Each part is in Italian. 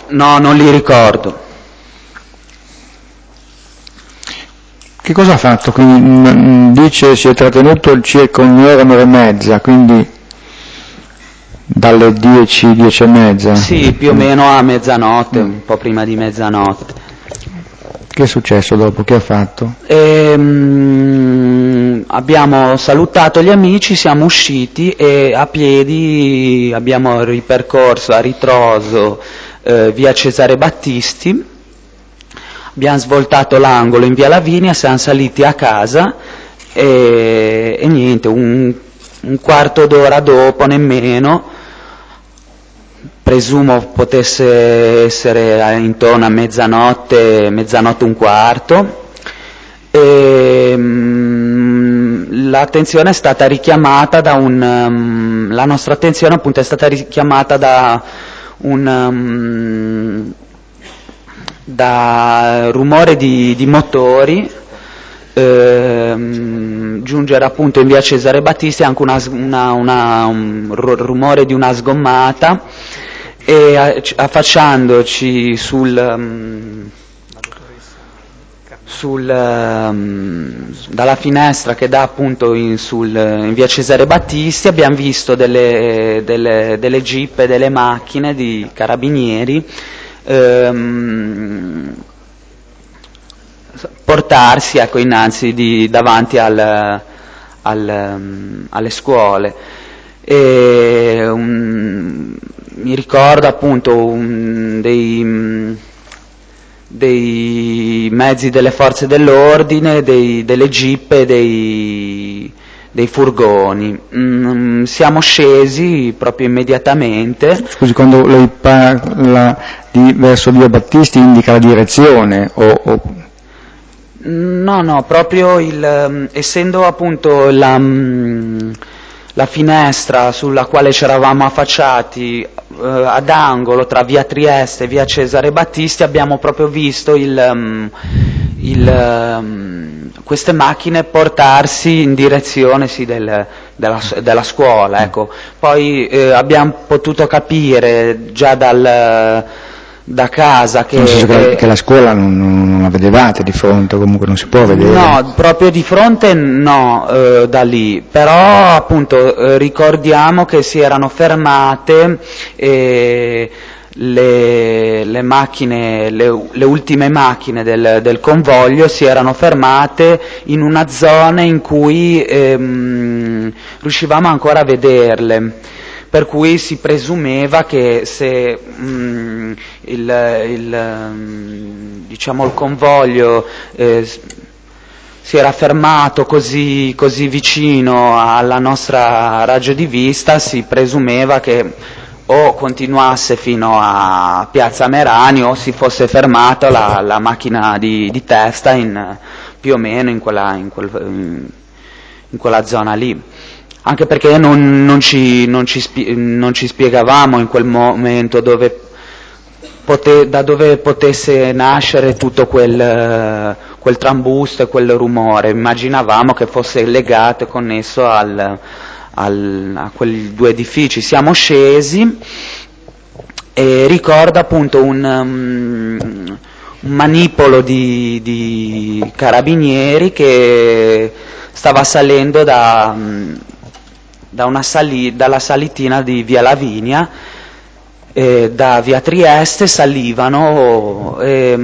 No, non li ricordo. Che cosa ha fatto? Quindi, dice si è trattenuto circa un'ora, un'ora e mezza, quindi dalle 10, 10 e mezza? Sì, più o meno a mezzanotte, un po' prima di mezzanotte. Che è successo dopo? Che ha fatto? Abbiamo salutato gli amici, siamo usciti e a piedi abbiamo ripercorso a ritroso via Cesare Battisti. Abbiamo svoltato l'angolo in via Lavinia, siamo saliti a casa e niente, un quarto d'ora dopo, nemmeno, presumo potesse essere intorno a mezzanotte, mezzanotte e un quarto, l'attenzione è stata richiamata da la nostra attenzione appunto è stata richiamata da da rumore di motori, giungere appunto in via Cesare Battisti anche un rumore di una sgommata e affacciandoci dalla finestra che dà appunto in via Cesare Battisti abbiamo visto delle jeep e delle macchine di carabinieri portarsi ecco, innanzi davanti alle scuole. Mi ricordo appunto dei mezzi delle forze dell'ordine, delle jeep e dei furgoni. Siamo scesi proprio immediatamente. Scusi, quando lei parla verso via Battisti indica la direzione No, proprio essendo appunto la finestra sulla quale ci eravamo affacciati ad angolo tra via Trieste e via Cesare Battisti abbiamo proprio visto queste macchine portarsi in direzione sì, della scuola. Ecco. Poi abbiamo potuto capire già da casa che la scuola non la vedevate di fronte, comunque non si può vedere. No, proprio di fronte no, da lì, però appunto ricordiamo che si erano fermate le macchine, le ultime macchine del convoglio si erano fermate in una zona in cui riuscivamo ancora a vederle. Per cui si presumeva che se diciamo, il convoglio si era fermato così vicino alla nostra raggio di vista, si presumeva che o continuasse fino a Piazza Merani o si fosse fermata la macchina di testa più o meno in quella zona lì. Anche perché non ci spiegavamo in quel momento da dove potesse nascere tutto quel trambusto e quel rumore. Immaginavamo che fosse legato e connesso a quei due edifici. Siamo scesi e ricordo appunto un manipolo di carabinieri che stava salendo dalla salitina di via Lavinia, da via Trieste salivano e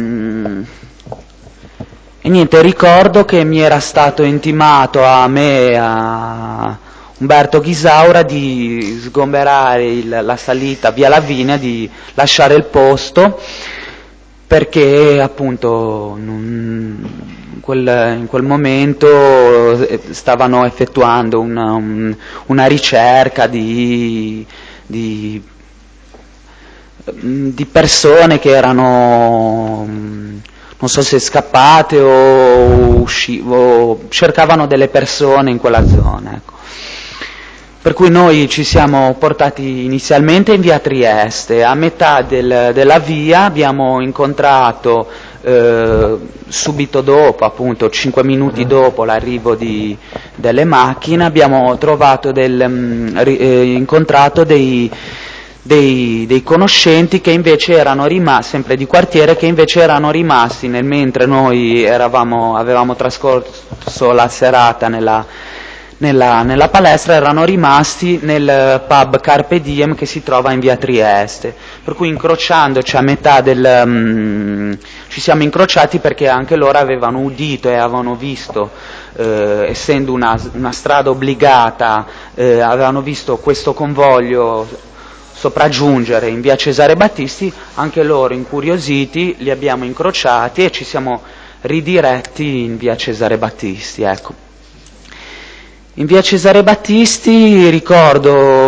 niente, ricordo che mi era stato intimato a me, a Umberto Ghisaura, di sgomberare la salita via Lavinia, di lasciare il posto perché appunto in quel momento stavano effettuando una ricerca di persone che erano, non so se scappate o cercavano delle persone in quella zona. Ecco. Per cui noi ci siamo portati inizialmente in via Trieste, a metà della via abbiamo incontrato subito dopo, appunto 5 minuti dopo l'arrivo delle macchine, abbiamo incontrato dei dei conoscenti che invece erano rimasti, sempre di quartiere, che invece erano rimasti mentre noi avevamo trascorso la serata nella palestra, erano rimasti nel pub Carpe Diem che si trova in via Trieste, per cui incrociandoci a metà ci siamo incrociati perché anche loro avevano udito e avevano visto, essendo una strada obbligata, avevano visto questo convoglio sopraggiungere in via Cesare Battisti, anche loro incuriositi li abbiamo incrociati e ci siamo ridiretti in via Cesare Battisti, ecco. In via Cesare Battisti ricordo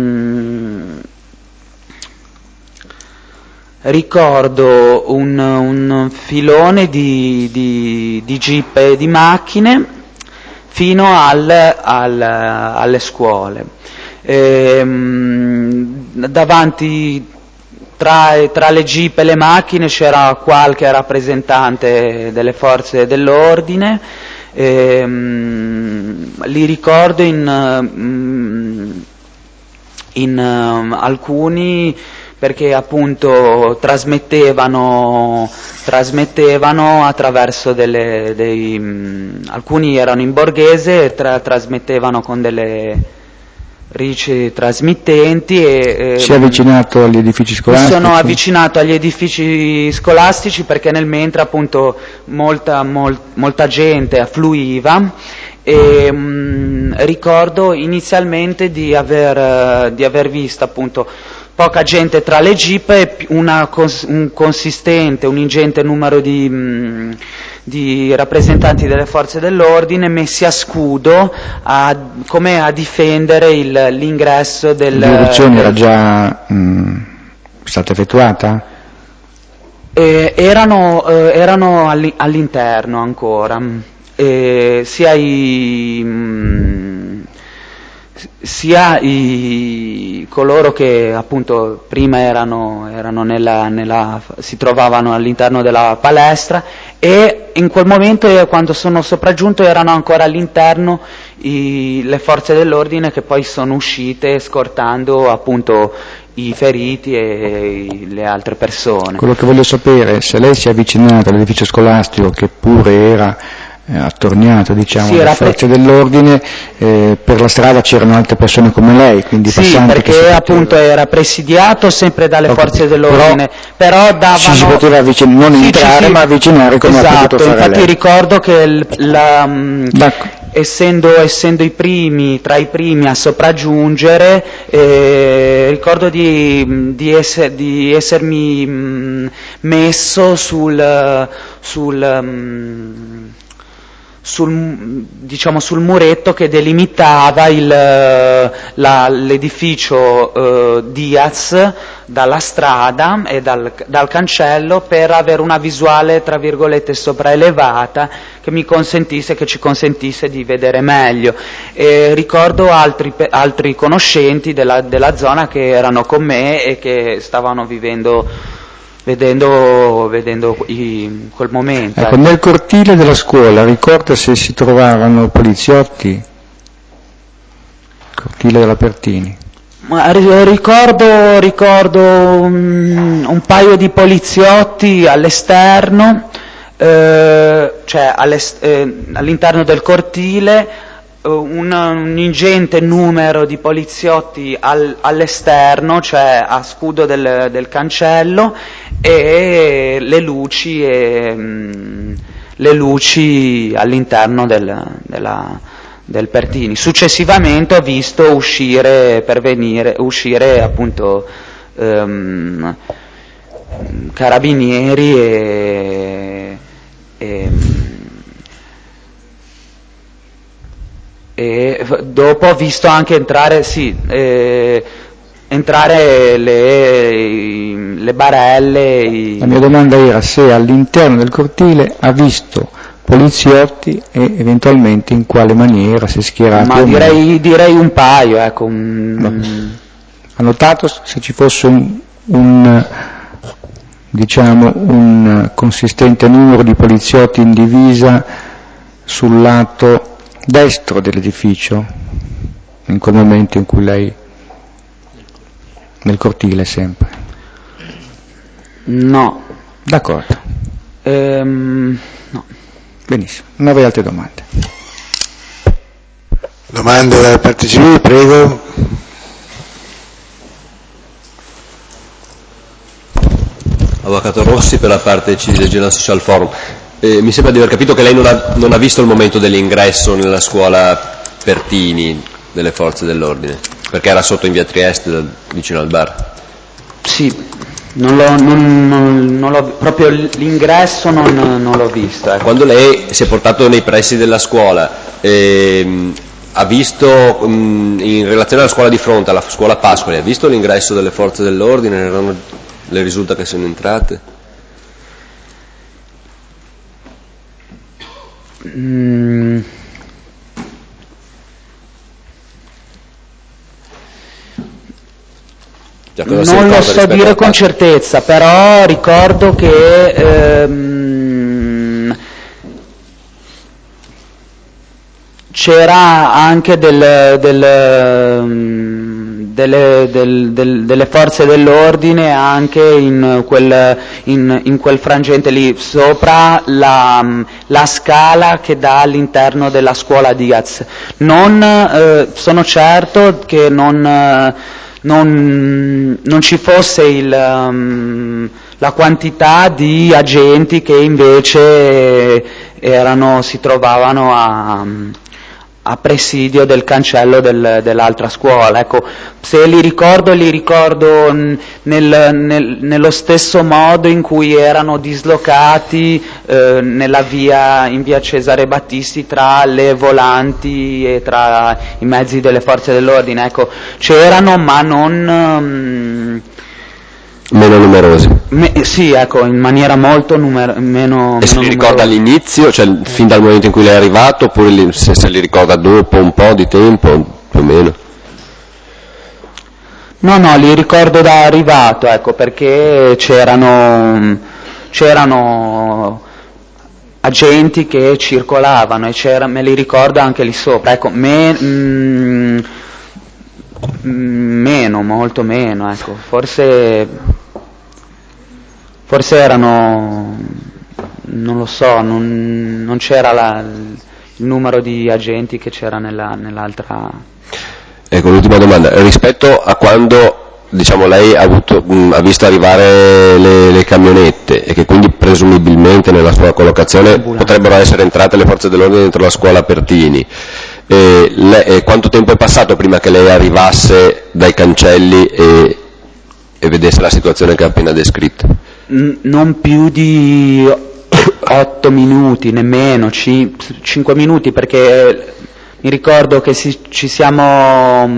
un filone di jeep e di macchine fino alle scuole. Davanti tra le jeep e le macchine c'era qualche rappresentante delle forze dell'ordine, li ricordo in alcuni perché appunto trasmettevano attraverso alcuni erano in borghese e trasmettevano con delle rice trasmittenti e si è avvicinato agli edifici scolastici? Mi sono avvicinato agli edifici scolastici perché nel mentre appunto molta gente affluiva e ricordo inizialmente di aver visto appunto poca gente tra le jeep e un ingente numero di rappresentanti delle forze dell'ordine messi a scudo come a difendere l'ingresso L'irruzione era già stata effettuata? Erano all'interno ancora, sia coloro che appunto prima si trovavano all'interno della palestra e in quel momento quando sono sopraggiunto erano ancora all'interno le forze dell'ordine che poi sono uscite scortando appunto i feriti e le altre persone. Quello che voglio sapere, se lei si è avvicinata all'edificio scolastico che pure era attorniato, diciamo, alle forze dell'ordine, per la strada c'erano altre persone come lei, quindi passanti perché appunto era presidiato sempre dalle forze dell'ordine, però davano... si poteva non entrare ma avvicinare come ha potuto fare infatti lei. Ricordo che essendo tra i primi a sopraggiungere, ricordo di essermi messo sul muretto che delimitava l'edificio Diaz dalla strada e dal cancello per avere una visuale tra virgolette sopraelevata che ci consentisse di vedere meglio. Ricordo altri conoscenti della zona che erano con me e che stavano vedendo quel momento. Ecco, nel cortile della scuola, ricorda se si trovavano poliziotti? Cortile della Pertini. Ma ricordo un paio di poliziotti all'esterno, all'interno del cortile, un ingente numero di poliziotti all'esterno, cioè a scudo del cancello, e le luci all'interno del Pertini. Successivamente ho visto uscire appunto carabinieri e dopo ho visto anche entrare le barelle. La mia domanda era se all'interno del cortile ha visto poliziotti e eventualmente in quale maniera si è schierati. Ma direi un paio, ecco. Ha notato se ci fosse un consistente numero di poliziotti in divisa sul lato destro dell'edificio in quel momento in cui lei... Nel cortile sempre? No. D'accordo. No. Benissimo, non avrei altre domande. Domande da parte civile, prego. Avvocato Rossi per la parte civile General Social Forum. Mi sembra di aver capito che lei non ha visto il momento dell'ingresso nella scuola Pertini delle forze dell'ordine, perché era sotto in via Trieste, vicino al bar. Sì, proprio l'ingresso non l'ho visto. Ecco. Quando lei si è portato nei pressi della scuola, ha visto, in relazione alla scuola di fronte, alla scuola Pascoli, ha visto l'ingresso delle forze dell'ordine? Le risulta che sono entrate? Non lo so dire con certezza, però ricordo che c'era anche delle forze dell'ordine anche in quel frangente lì, sopra la scala che dà all'interno della scuola Diaz. Sono certo che non ci fosse la quantità di agenti che invece si trovavano a presidio del cancello dell'altra scuola. Ecco, se li ricordo nello stesso modo in cui erano dislocati in via Cesare Battisti tra le volanti e tra i mezzi delle forze dell'ordine. Ecco, c'erano ma non... meno numerosi. Sì, ecco, in maniera molto meno. E se li ricorda all'inizio, cioè fin dal momento in cui lei è arrivato, oppure se li ricorda dopo un po' di tempo, più o meno? No, li ricordo da arrivato, ecco, perché c'erano agenti che circolavano e me li ricordo anche lì sopra, ecco, meno, molto meno, ecco, forse erano, non lo so, non c'era il numero di agenti che c'era nell'altra. Ecco, l'ultima domanda, rispetto a quando, diciamo, lei ha visto arrivare le camionette e che quindi presumibilmente nella sua collocazione potrebbero essere entrate le forze dell'ordine dentro la scuola Pertini, quanto tempo è passato prima che lei arrivasse dai cancelli e vedesse la situazione che ha appena descritto? Non più di 8 minuti, nemmeno 5 minuti, perché mi ricordo che ci siamo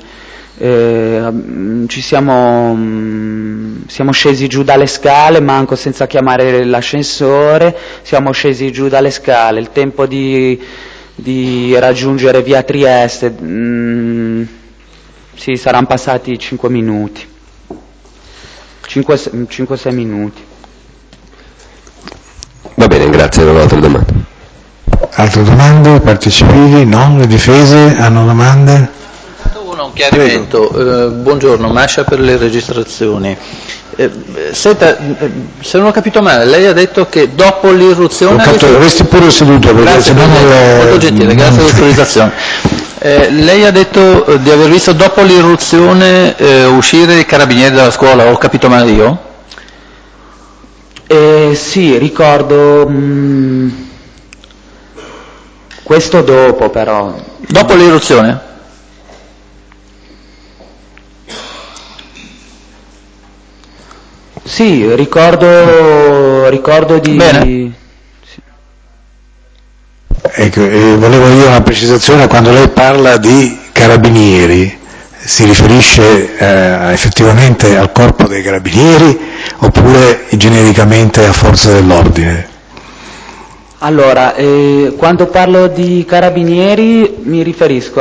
scesi giù dalle scale, manco senza chiamare l'ascensore, siamo scesi giù dalle scale, il tempo di raggiungere via Trieste, sì, saranno passati 5 minuti. 5-6 minuti. Va bene, grazie, non ho altre domande. Altre domande? Parti civili? No? Le difese hanno domande? Un chiarimento. Buongiorno, Mascia per le registrazioni. Senta, se non ho capito male, lei ha detto che dopo l'irruzione... Resti pure seduto, perché grazie, molto gentile, grazie dell'autorizzazione. Lei ha detto di aver visto dopo l'irruzione uscire i carabinieri dalla scuola, ho capito male io? Sì, ricordo questo dopo però. Dopo l'irruzione? Sì, ricordo di... Bene. Ecco, volevo dire una precisazione: quando lei parla di carabinieri si riferisce effettivamente al corpo dei carabinieri oppure genericamente a forze dell'ordine? Allora, quando parlo di carabinieri mi riferisco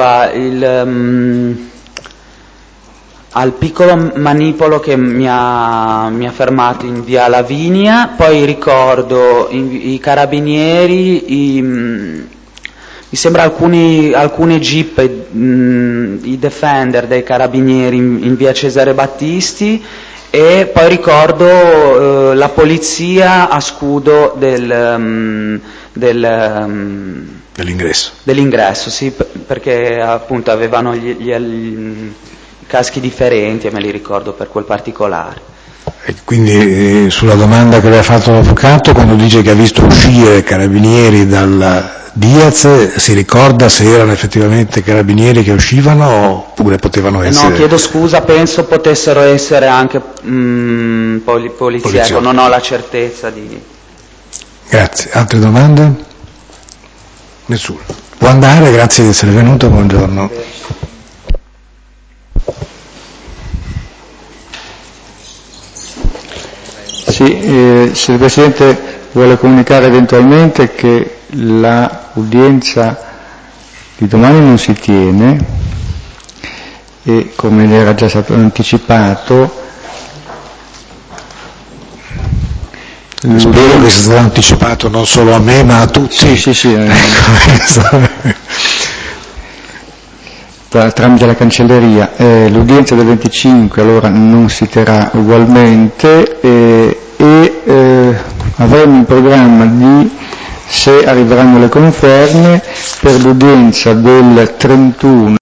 al piccolo manipolo che mi ha fermato in via Lavinia, poi ricordo i carabinieri mi sembra alcune jeep, i Defender dei Carabinieri in via Cesare Battisti, e poi ricordo la polizia a scudo dell'ingresso, sì, perché appunto avevano i caschi differenti, e me li ricordo per quel particolare. E quindi sulla domanda che le ha fatto l'avvocato, quando dice che ha visto uscire carabinieri dal Diaz, si ricorda se erano effettivamente carabinieri che uscivano oppure potevano essere... No, chiedo scusa, penso potessero essere anche polizia, ecco, non ho la certezza di... Grazie. Altre domande? Nessuno. Può andare, grazie di essere venuto, buongiorno. Sì, se il Presidente vuole comunicare eventualmente che l'udienza di domani non si tiene, e come era già stato anticipato, spero che sia stato anticipato non solo a me ma a tutti. Sì. Tramite la cancelleria. L'udienza del 25 allora non si terrà ugualmente, e avremo in programma di, se arriveranno le conferme, per l'udienza del 31